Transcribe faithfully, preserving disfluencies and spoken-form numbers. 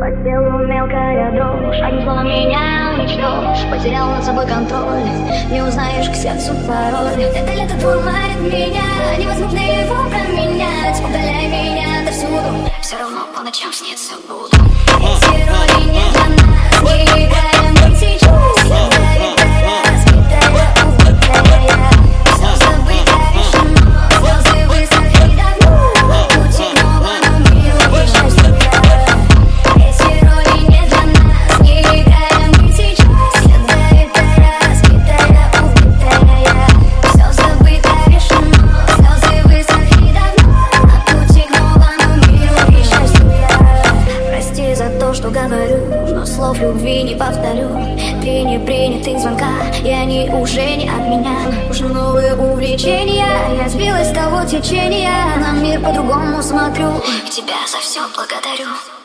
По телу мелкая дрожь, одним словом меня уничтожь. Потерял над собой контроль, не узнаешь к сердцу пароль. Это лето дурманит меня, невозможно его променять. Удаляй меня отовсюду, все равно по ночам снится буду. Эти роли не для нас, не играем мы сейчас. Ядовитая, разбитая, убитая я. Все забыто решено, слезы высохли давно. Пути к новому миру и счастью я. Эти роли не для нас, не играем мы сейчас. Ядовитая, разбитая, убитая я. Все забыто решено, слезы высохли давно. Пути к новому миру и счастью я. Прости за то, что говорю, но слов любви не повторю. Три непринятых звонка, и они уже не от меня. Уже новые увлечения, я сбилась с того течения. На мир по-другому смотрю, к тебя за все благодарю.